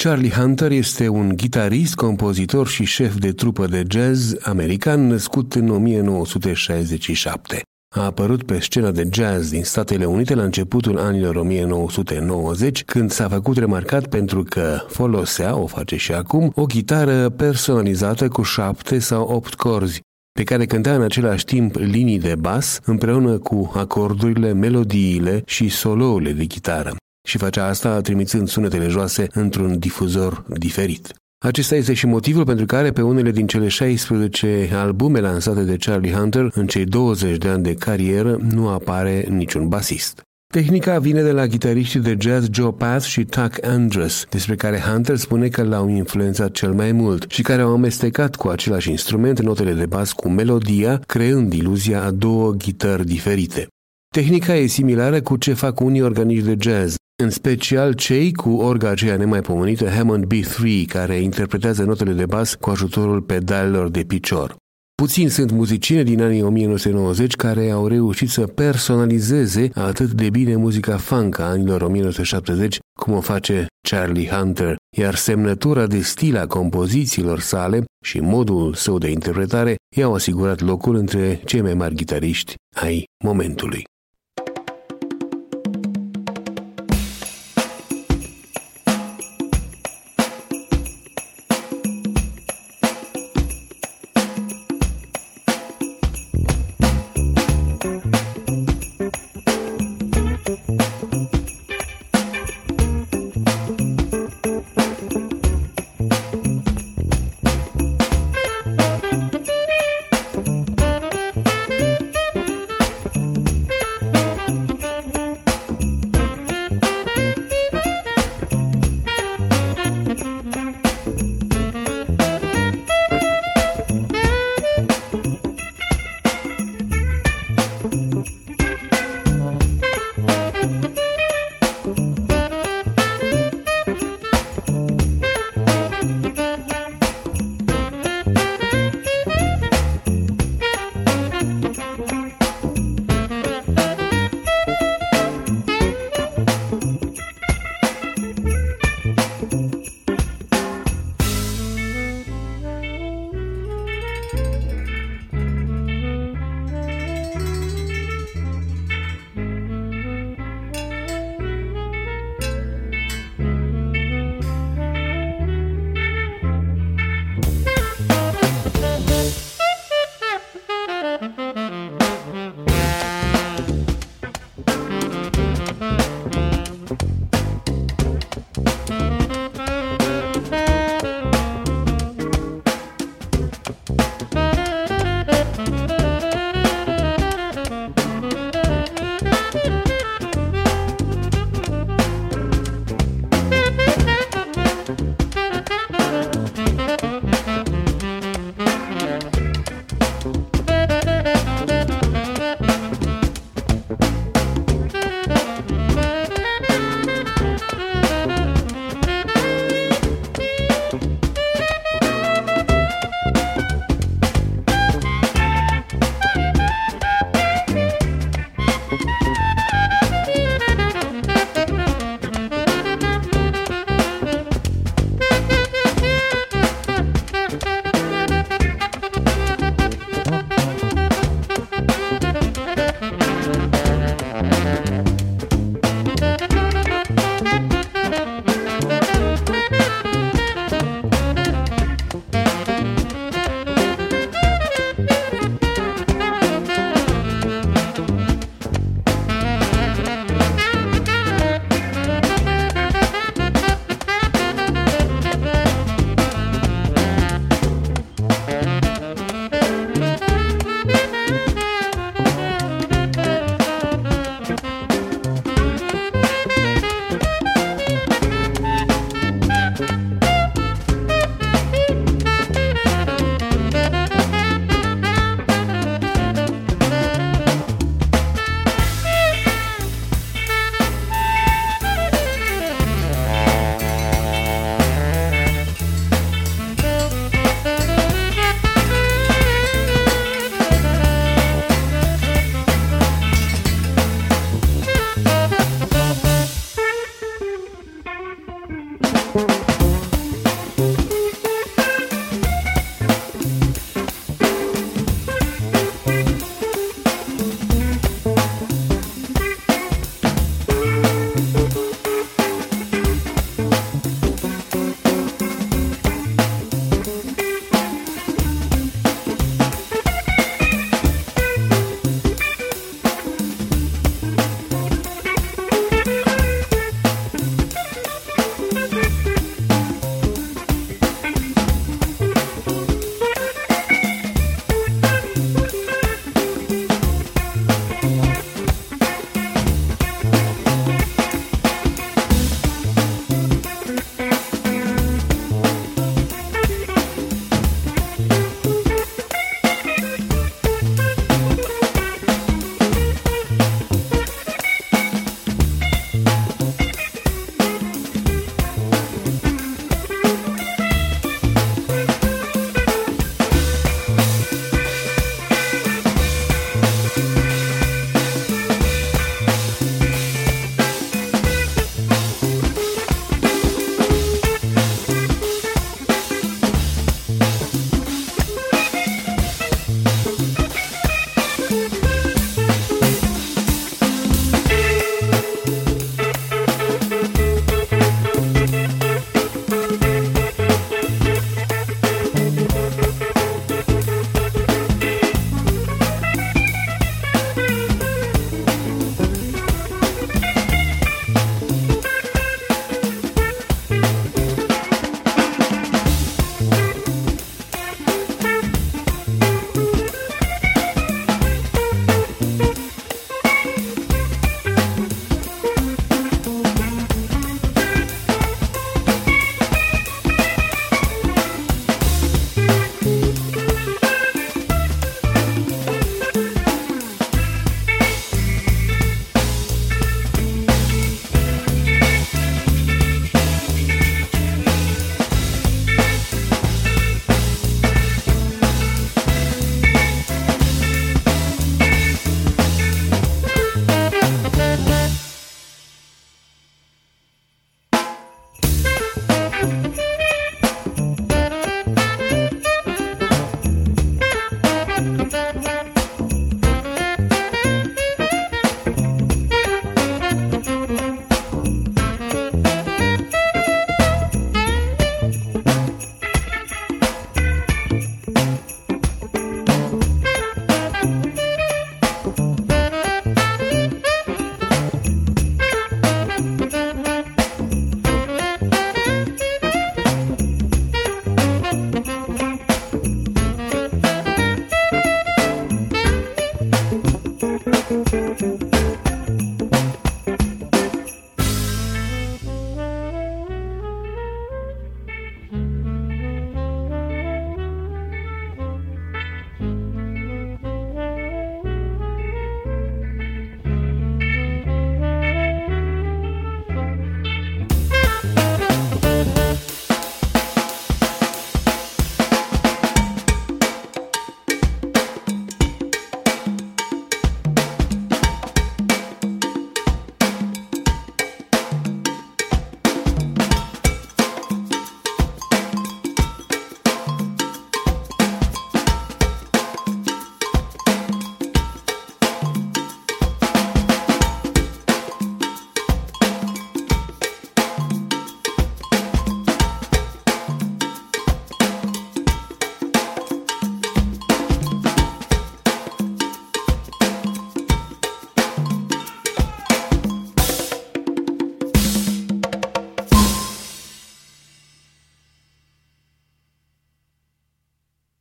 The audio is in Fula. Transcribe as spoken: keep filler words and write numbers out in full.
Charlie Hunter este un gitarist, compozitor și șef de trupă de jazz american născut în o mie nouă sute șaizeci și șapte. A apărut pe scena de jazz din Statele Unite la începutul anilor o mie nouă sute nouăzeci, când s-a făcut remarcat pentru că folosea, o face și acum, o chitară personalizată cu șapte sau opt corzi, pe care cânta în același timp linii de bas împreună cu acordurile, melodiile și solourile de chitară. Și facea asta trimițând sunetele joase într-un difuzor diferit. Acesta este și motivul pentru care pe unele din cele șaisprezece albume lansate de Charlie Hunter în cei douăzeci de ani de carieră nu apare niciun basist. Tehnica vine de la gitariștii de jazz Joe Pass și Tuck Andress, despre care Hunter spune că l-au influențat cel mai mult și care au amestecat cu același instrument notele de bas cu melodia, creând iluzia a două ghitări diferite. Tehnica e similară cu ce fac unii organiști de jazz, în special cei cu orga aceea nemaipomenită Hammond B trei, care interpretează notele de bas cu ajutorul pedalelor de picior. Puțini sunt muzicieni din anii o mie nouă sute nouăzeci care au reușit să personalizeze atât de bine muzica funk a anilor o mie nouă sute șaptezeci, cum o face Charlie Hunter, iar semnătura de stil a compozițiilor sale și modul său de interpretare i-au asigurat locul între cei mai mari gitariști ai momentului.